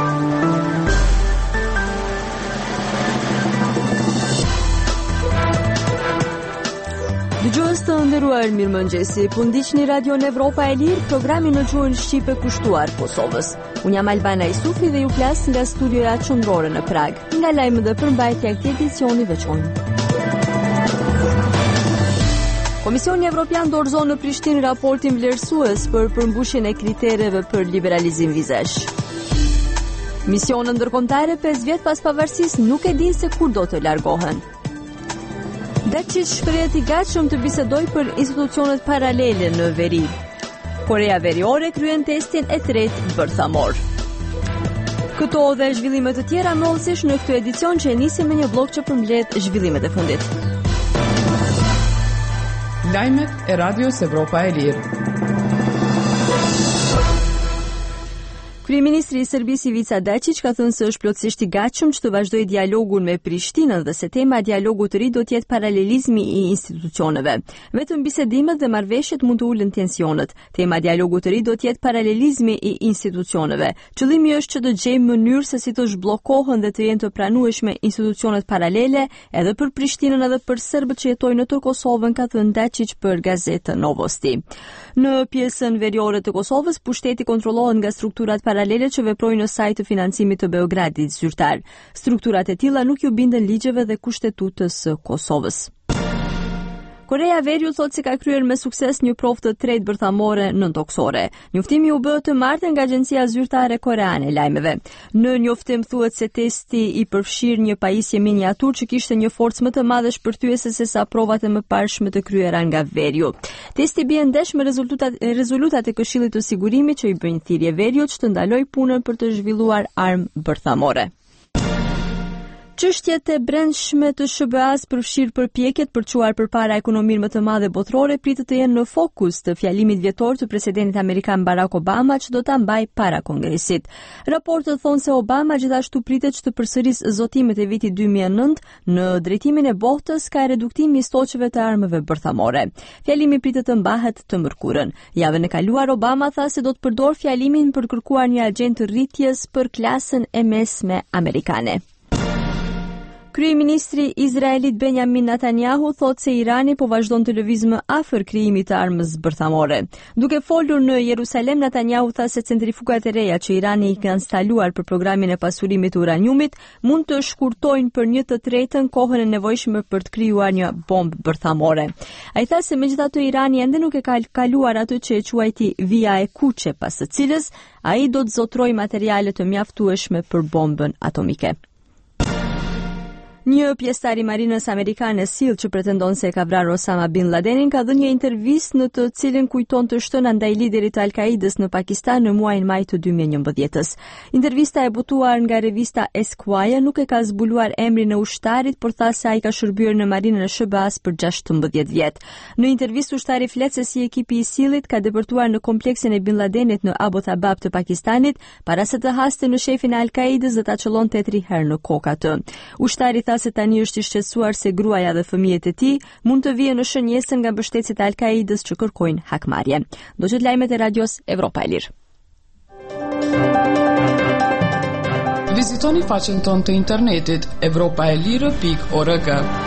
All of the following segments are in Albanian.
Dëgjues të nderuar, mirëmëngjesi. Po ndiqni Radion Evropa e Lirë, programin në gjuhën shqipe kushtuar Kosovës. Unë jam Albana Isufi dhe ju flas nga studioja qendrore në Prag. Nga lajmet dhe përmbajtja e këtij edicioni veçor. Komisioni Evropian dorëzon në Prishtinë raportin vlerësues për përmbushjen e kritereve për liberalizim vizash. Misionet ndërkombëtare 5 vjet pas pavarësisë nuk e dinë se kur do të largohen. Dačić shprehet i gatshëm të bisedojë për institucionet paralele në veri. Korea Veriore kryen testin e tretë bërthamor. Këto dhe zhvillime të tjera më ose në këtë edicion që e nisi me një blog që përmbledh zhvillimet e fundit. Lajmet e Radios Evropa e Lirë. Kryeministri i Serbisë Ivica Dačić ka thënë se është plotësisht i gatshëm që të vazhdojë dialogun me Prishtinën dhe se tema e dialogut të ri do të jetë paralelizmi i institucioneve. Vetëm bisedimet dhe marrëveshjet mund të ulën tensionet. Tema e dialogut të ri do të jetë paralelizmi i institucioneve. Qëllimi është që të gjejmë mënyrë se si të zhbllokohen dhe të jenë të pranueshme institucionet paralele edhe për Prishtinën edhe për serbët që jetojnë në Kosovën, ka thënë Dačić për gazetën Novosti. Në pjesën veriore të Kosovës, pushteti kontrollohet nga strukturat paralele që veprojnë në sajt të financimit të Beogradit zyrtar. Strukturat e tilla nuk ju binden ligjeve dhe kushtetutës së Kosovës. Korea e Veriut thotë se ka kryer me sukses një provë të tretë bërthamore nëntoksore. Njoftimi u bë të martën nga Agjencia Zyrtare Koreane e Lajmeve. Në njoftim thuhet se testi i përfshir një pajisje miniatur që kishte një forcë më të madhe shpërthyese se sa provat e mëparshme të kryera nga Veriu. Testi bie ndesh me rezultatat e Këshillit të Sigurimit që i bëjnë thirrje Veriut që të ndalojë punën për të zhvilluar armë bërthamore. Çështjet e brendshme të SBA-s përfshir përpjekjet për çuar përpara ekonominë më të madhe botërore pritet të jenë në fokus të fjalimit vjetor të presidentit amerikan Barack Obama që do ta mbajë para Kongresit. Raportet thonë se Obama gjithashtu pritet që të përsërisë zotimet e vitit 2009 në drejtimin e botës ka reduktimi i stoqeve të armëve bërthamore. Fjalimi pritet të mbahet të mërkurën. Javën e kaluar Obama tha se do të përdor fjalimin për kërkuar një agjend të rritjes për klasën e mesme amerikane. Kryeministri Izraelit Benjamin Netanyahu thotë se Irani po vazhdon të lëvizë më afër krijimit të armës bërthamore. Duke folur në Jerusalem, Netanyahu tha se centrifugat e reja që Irani i ka instaluar për programin e pasurimit të uraniumit mund të shkurtojnë për 1/3 kohën e nevojshme për të krijuar një bombë bërthamore. Ai tha se megjithatë Irani ende nuk e ka kaluar atë që e quajti vija e kuqe, pas së cilës ai do të zotrojë materiale të mjaftueshme për bombën atomike. Një pjesëtar i marinës amerikane SEAL që pretendon se e ka vrarë Osama Bin Ladenin ka dhënë një intervistë në të cilën kujton të shtëna ndaj liderit të Al-Qaidës në Pakistan në muajin maj të 2011. Intervista e botuar nga revista Esquire nuk e ka zbuluar emrin e ushtarit, por tha se ai ka shërbyer në marinën e SBA-s për 16 vjet. Në intervistë ushtari flet se si ekipi i SEAL-it ka depërtuar në kompleksin e Bin Ladenit në Abbottabad të Pakistanit para se të haste në shefin e Al-Qaidës dhe ta çellonte 3 herë në kokë atë. Ushtari se tani është i shqetësuar se gruaja dhe fëmijët e tij mund të vijnë në shënjesën nga mbështetësit e Al-Qaidës që kërkojnë hakmarrje. Do të lajmet e Radios Evropa e Lirë. Vizitoni faqen tonë të internetit europaelire.org.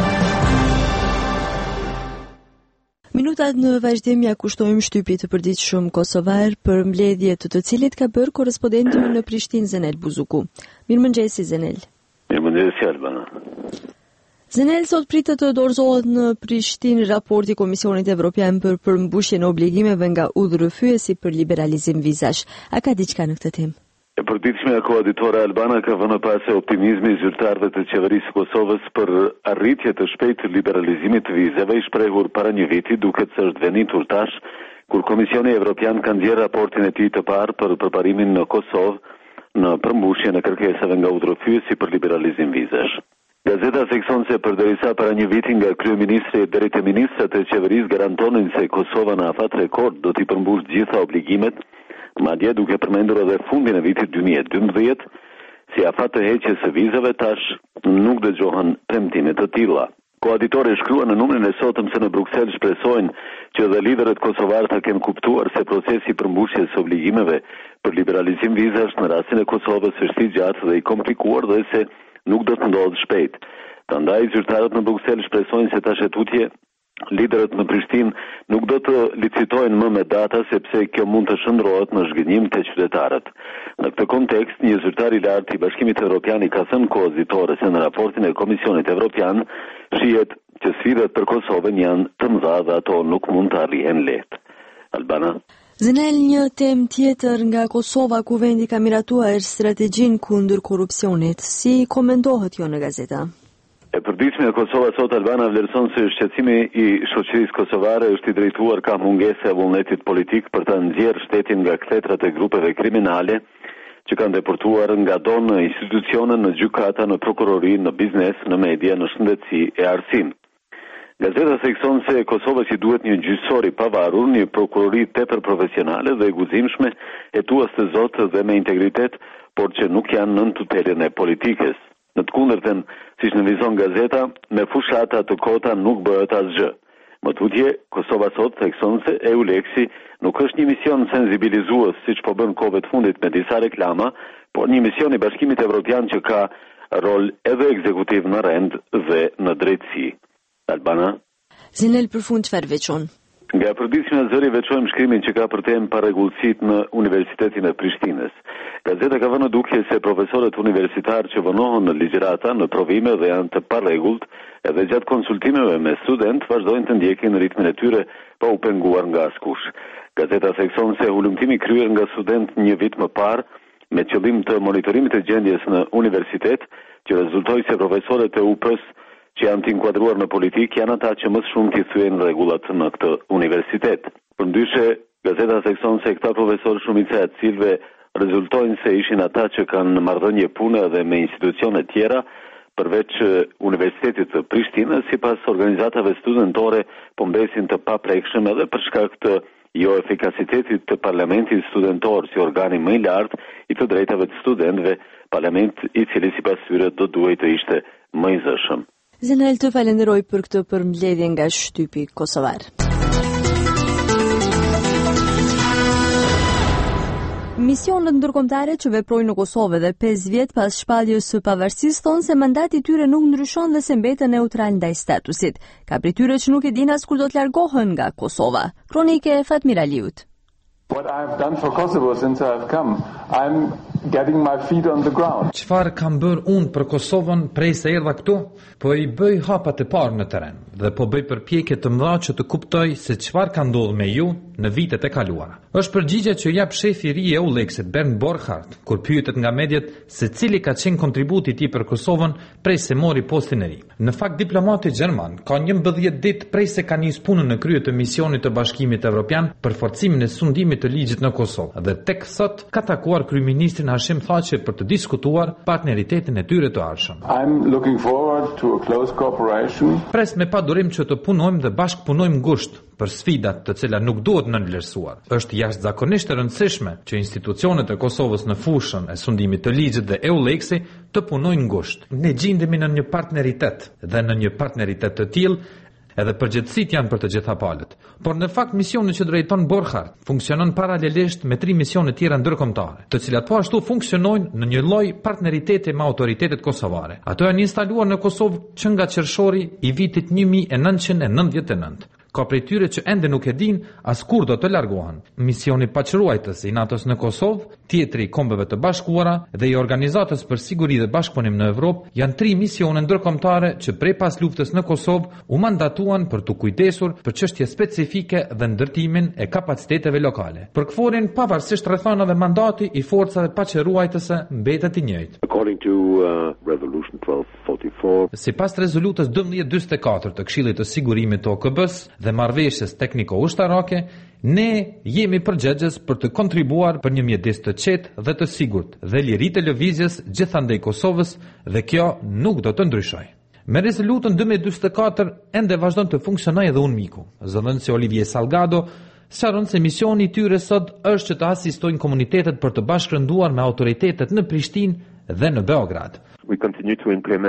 Minutat në vazhdim ja kushtojmë shtypit të përditshëm kosovar për mbledhje të cilit ka bërë korrespondenti në Prishtinë Zenel Buzuku. Mirëmëngjesi Zenel. Mirëmëngjesi Albana. Zenel, sot pritet të dorëzohet në Prishtinë raporti Komisionit Evropian për përmbushjen e obligimeve nga udhërrëfyesi për liberalizim vizash. A ka diçka në këtë temë? E përditshme e koaditore Albana ka vënë pas e optimizmi i zyrtarëve të qeverisë Kosovës për arritje të shpejtë të liberalizimit të vizave i shprehur para një viti, duket se është venitur tash kur Komisioni Evropian ka nxjerrë raportin e tij të parë për përparimin në Kosovë në përmbushjen e kërkesave nga udhërrëfyesi për liberalizim vizash. Gazeta thekson se përderisa para një viti nga kryeministri deri te ministrat e qeverisë garantonin se Kosova në afat rekord do t'i përmbush gjitha obligimet, madje duke përmendur edhe fundin e vitit 2012, si afat të heqjes së vizave tash nuk dëgjohen premtime të tilla. Koaditori shkruan në numrin e sotëm se në Bruksel shpresojnë që dhe liderët kosovar të kenë kuptuar se procesi i përmbushjes së obligimeve për liberalizim vizash në rastin e Kosovës është i gjatë dhe i komplikuar dhe se nuk do të ndodhë shpejt. Prandaj zyrtarët në Bruksel shpresojnë se tash e tutje liderët në Prishtinë nuk do të licitojnë më me data sepse kjo mund të shndrohet në zhgënjim të qytetarët. Në këtë kontekst, një zyrtar i lartë i Bashkimit Evropian i ka thënë koaditore se në raportin e Komisionit Evropian shihet që sfidat për Kosovën janë të mëdha dhe ato nuk mund të arrihen lehtë. Albana. Zenel, një temë tjetër nga Kosova ku vendi ka miratuar strategjinë kundër korrupsionit. Si komentohet jo në gazeta? E përditshme e Kosova sot Albana vlerëson se shqetësimi i shoqërisë kosovare është i drejtuar ka mungesa e vullnetit politik për të nxjerrë shtetin nga kthetrat e grupeve kriminale që kanë deportuar nga do në institucione, në gjykata, në prokurori, në biznes, në media, në shëndetësi e arsim. Gazeta thekson se Kosovës i duhet një gjyqësor i pavarur, një prokurori tepër profesionale dhe guzimshme, hetues të zotë dhe me integritet, por që nuk janë nën tutelën e politikës. Në të kundërtën, siç nënvizon gazeta, me fushata të kota nuk bëhet asgjë. Më tutje, Kosova sot thekson se EULEX-i nuk është një mision sensibilizues siç po bën kohëve të fundit me disa reklama, por një mision i Bashkimit Evropian që ka rol edhe ekzekutiv në rend dhe në drejtësi. Albana. Zinel, për fund çfarë veçon? Nga përditshmja e zëri veçojmë shkrimin që ka për temë parregullësitë në Universitetin e Prishtinës. Gazeta ka vënë në dukje se profesorët universitarë që vonohen në ligjërata, në provime dhe janë të parregullt, edhe gjatë konsultimeve me studentë vazhdojnë të ndjekin ritmin e tyre pa u penguar nga askush. Gazeta thekson se hulumtimi kryer nga studentë një vit më parë me qëllim të monitorimit të gjendjes në universitet, që rezultoi se profesorët e UP-s që janë të inkuadruar në politikë janë ata që më shumë t'i thyen rregullat në këtë universitet. Përndryshe, gazeta thekson se këta profesorë shumica e cilëve rezultojnë se ishin ata që kanë marrëdhënie pune edhe me institucione tjera, përveç Universitetit të Prishtinës, sipas organizatave studentore, po mbesin të paprekshëm edhe për shkak të jo efikasitetit të parlamentit studentor si organi më i lartë i të drejtave të studentëve, parlament i cili sipas tyre do duhej të ishte më i zëshëm. Zenel, të falenderoj për këtë përmbledhje nga shtypi kosovar. Misionet ndërkombëtare që veprojnë në Kosovë dhe 5 vjet pas shpalljes së pavarësisë thonë se mandati i tyre nuk ndryshon dhe se mbeten neutral ndaj statusit. Ka prej tyre që nuk e din as kur do të largohen nga Kosova. Kronike e Fatmir Aliut. What I've done for Kosovo since I've come, I'm getting my feet on the ground. Çfarë kam bërë unë për Kosovën prej se erdha këtu? Po i bëj hapat e parë në terren dhe po bëj përpjekje të mëdha që të kuptoj se çfarë ka ndodhur me ju në vitet e kaluara. Është përgjigje që jap shefi i ri i EULEX-it Bernd Borchardt kur pyetet nga mediat se cili ka qenë kontributi i tij për Kosovën prej se mori postin e ri. Në fakt diplomati gjerman ka 11 ditë prej se ka nisur punën në krye të misionit të Bashkimit Evropian për forcimin e sundimit të ligjit në Kosovë dhe tek sot ka takuar kryeministrin Hashim Thaçi për të diskutuar partneritetin e tyre të ardhshëm. I'm looking forward to a close cooperation. Pres me padurim që të punojmë dhe bashkë punojmë ngushtë për sfidat të cilat nuk duhet nënvlerësuar. Është jashtëzakonisht e rëndësishme që institucionet e Kosovës në fushën e sundimit të ligjit dhe EULEX-i të punojnë ngushtë. Ne gjendemi në një partneritet dhe në një partneritet të tillë edhe përgjegjësitë janë për të gjitha palët. Por në fakt misioni që drejton Borchardt funksionon paralelisht me 3 misione tjera ndërkombëtare, të cilat po ashtu funksionojnë në një lloj partneriteti me autoritetet kosovare. Ato janë instaluar në Kosovë që nga qershori i vitit 1999. Ka prej tyre që ende nuk e din as kur do të largohen. Misioni paqëruajtës i NATO-s në Kosovë, tjetri i Kombeve të Bashkuara dhe i Organizatës për Siguri dhe Bashkëpunim në Evropë janë 3 misione ndërkombëtare që prej pas luftës në Kosovë u mandatuan për të kujdesur për çështje specifike dhe ndërtimin e kapaciteteve lokale. Për KFOR-in, pavarësisht rrethonave, mandati i forcave paqëruajtëse mbetet i njëjtë. According to Resolution 1244, sipas rezolutës 1244 të Këshillit të Sigurimit të OKB-s dhe marrëveshjes tekniko-ushtarake, ne jemi përgjegjës për të kontribuar për një mjedis të qetë dhe të sigurt dhe liritë e lëvizjes gjithandej Kosovës dhe kjo nuk do të ndryshojë. Me rezolutën 1244 ende vazhdon të funksionojë edhe UNMIK-u. Zëdhënësi Olivier Salgado sqaron se misioni i tyre sot është që të asistojnë komunitetet për të bashkërenduar me autoritetet në Prishtinë dhe në Beograd. We continue to implement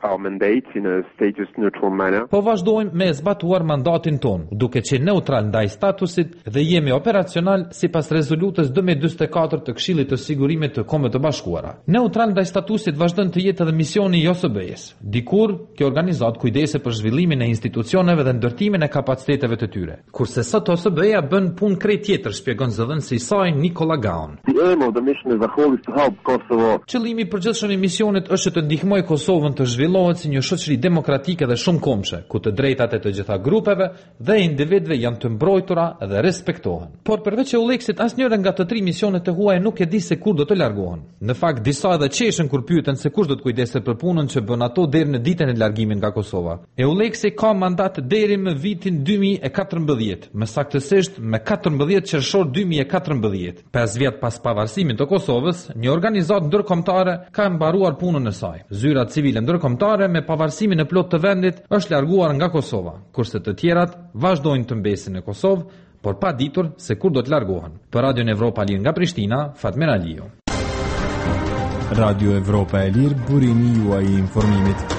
our mandates in a status neutral manner. Po vazhdojmë me zbatuar mandatin ton, duke qenë neutral ndaj statusit dhe jemi operacional sipas rezolutës 2044 të Këshillit të Sigurimit të Kombeve të Bashkuara. Neutral ndaj statusit vazhdon të jetë edhe misioni i OSBE-s. Dikur, kjo organizat kujdese për zhvillimin e institucioneve dhe ndërtimin e kapaciteteve të tyre. Kurse sot OSBE-ja bën punë krejt tjetër, shpjegon zëdhënësi i saj Nikola Gaon. The aim of the mission as a whole is to help Kosovo. Qëllimi i përgjithshëm i misionit është të ndihmojë Kosovën të zhvillohet si një shoqëri demokratike dhe shumëkombëshe, ku të drejtat e të gjitha grupeve dhe individëve janë të mbrojtura dhe respektohen. Por përveç EULEX-it, asnjëra nga të 3 misionet e huaja nuk e di se kur do të largohen. Në fakt, disa edhe qeshen kur pyeten se kush do të kujdeset për punën që bën ato deri në ditën e largimit nga Kosova. EULEX-i ka mandat deri në vitin 2014, më saktësisht me 14 qershor 2014. 5 vjet pas pavarësimit të Kosovës, një organizatë ndërkombëtare ka mbaruar punën e saj. Zyra civile ndërkombëtare me pavarësimin e plot të vendit është larguar nga Kosova, kurse të tjerat vazhdojnë të mbesin në Kosovë, por pa ditur se kur do të largohen. Për Radio Evropa e Lirë nga Prishtina, Fatmir Aliu. Radio Evropa e Lirë, burimi juaj i informimit.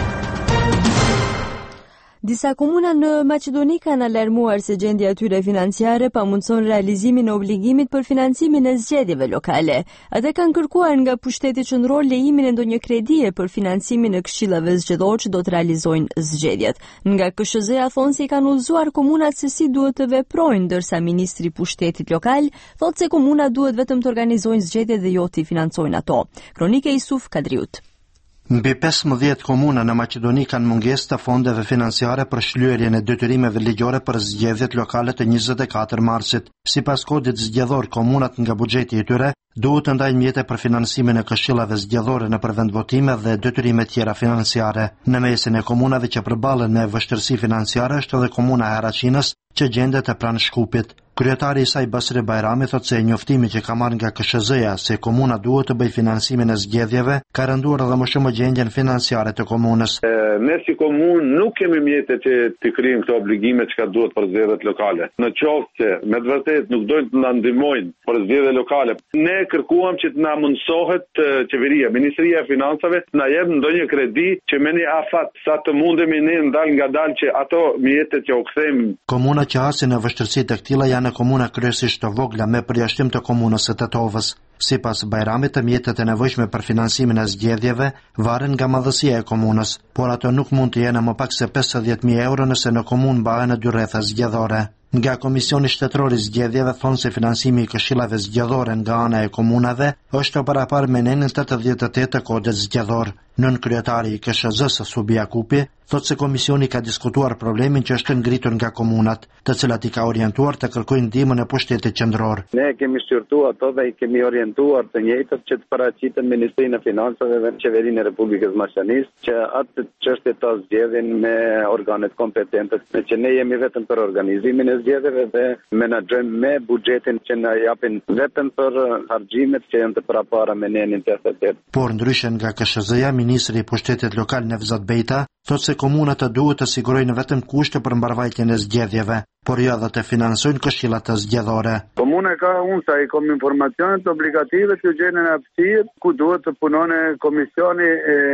Disa komuna në Maqedoni kanë alarmuar se gjendja e tyre financiare pamundson realizimin e obligimit për financimin e zgjedhjeve lokale. Ata kanë kërkuar nga pushteti qendror lejimin e ndonjë kredie për financimin e këshillave zgjedhore që do të realizojnë zgjedhjet. Nga KSZ-ja thonë se i kanë udhëzuar komunat se si duhet të veprojnë, ndërsa ministri i pushtetit lokal thotë se komunat duhet vetëm të organizojnë zgjedhjet dhe jo të financojnë ato. Kronika Isuf Kadriut. Mbi 15 komuna në Maqedoni kanë mungesë të fondeve financiare për shlyerjen e detyrimeve ligjore për zgjedhjet lokale të 24 marsit. Sipas kodit zgjedhor, komunat nga buxheti i tyre duhet të ndajnë mjete për finansimin e këshillave zgjedhore në përvendvotime dhe detyrime tjera financiare. Në mesin e komunave që përballen me vështirësi financiare është edhe komuna e Haraçinës, që gjendet e pranë Shkupit. Kryetari i saj Basri Bajrami thotë se njoftimi që ka marrë nga KSZ-ja se komuna duhet të bëjë finansimin e zgjedhjeve ka rënduar edhe më shumë gjendjen financiare të komunës. Ne si komunë nuk kemi mjete që të kryejmë këto obligime që duhet për zgjedhjet lokale. Në qoftë se me të vërtetë nuk dojnë të na ndihmojnë për zgjedhjet lokale, ne kërkuam që të na mundsohet qeveria, Ministria e Financave të na jep ndonjë kredi që me një afat sa të mundemi ne ndal ngadalë që ato mjete që u kthejmë. Komuna që hasin në vështirësi të këtilla janë në komuna kryesisht të vogla me përjashtim të komunës së Tetovës. Sipas Bajramit, të mjetet e nevojshme për financimin e zgjedhjeve varen nga madhësia e komunës, por ato nuk mund të jenë më pak se 50.000 euro nëse në komunë mbahen 2 rretha zgjedhore. Nga Komisioni Shtetëror i Zgjedhjeve thonë se financimi i këshillave zgjedhore nga ana e komunave është parapar me nenin 88 të kodit zgjedhor. Nën kryetari i KSZ-s Subi Jakupi thotë se komisioni ka diskutuar problemin që është ngritur nga komunat, të cilat i ka orientuar të kërkojnë ndihmën e pushtetit qendror. Ne kemi shqyrtuar ato dhe i kemi orientuar të njëjtët që të paraqiten Ministrinë e Financave dhe Qeverinë e Republikës Maqedonisë që atë çështje të zgjedhin me organet kompetente, që ne jemi vetëm për organizimin e zgjedhjeve dhe menaxhojmë me buxhetin që na japin vetëm për harxhimet që janë të parapara me nenin 88. Por ndryshe nga KSZ-ja, ministri i pushtetit lokal Nevzat Bejta thotë se komunat duhet të sigurojnë vetëm kushte për mbarvajtjen e zgjedhjeve, por jo edhe të financojnë këshillat zgjedhore. Komuna ka unsa i kom informacionet obligative që gjenën aftësirë ku duhet të punone komisioni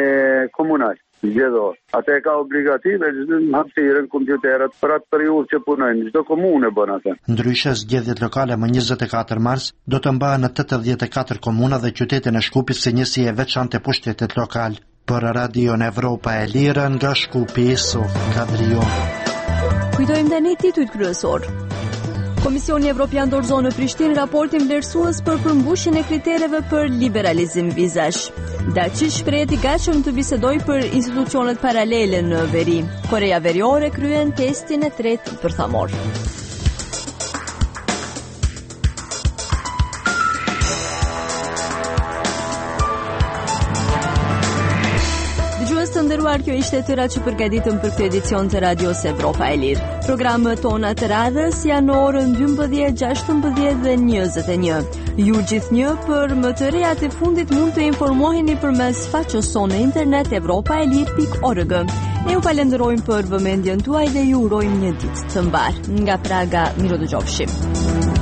komunal zgjedhor. Atë ka obligative hapësirën kompjuterat për atë periudhë që punojnë. Çdo komunë bën atë. Ndryshe, zgjedhjet lokale më 24 mars do të mbahen në 84 komuna dhe qytetin e Shkupit si njësi e veçantë e pushtetit lokal. Për Radio Evropa e Lirë nga Shkupi, Isuf Kadrio. Kujtojmë tani titujt kryesor. Komisioni Evropian dorëzon në Prishtinë raportin vlerësues për përmbushjen e kritereve për liberalizim vizash. Daci shprehet i gatshëm të bisedojë për institucionet paralele në veri. Korea Veriore kryen testin e tretë për thamor. Të nderuar, kjo ishte tëra që përgatitëm për këtë edicion të Radios Evropa e Lirë. Programët tona të radhës janë në orën 12, 16 dhe 21. Ju gjithnjë për më të rejat e fundit mund të informoheni përmes faqes sonë në internet evropaelir.org. Ne ju falenderojmë për vëmendjen tuaj dhe ju urojmë një ditë të mbar. Nga Praga, miru dëgjofshim.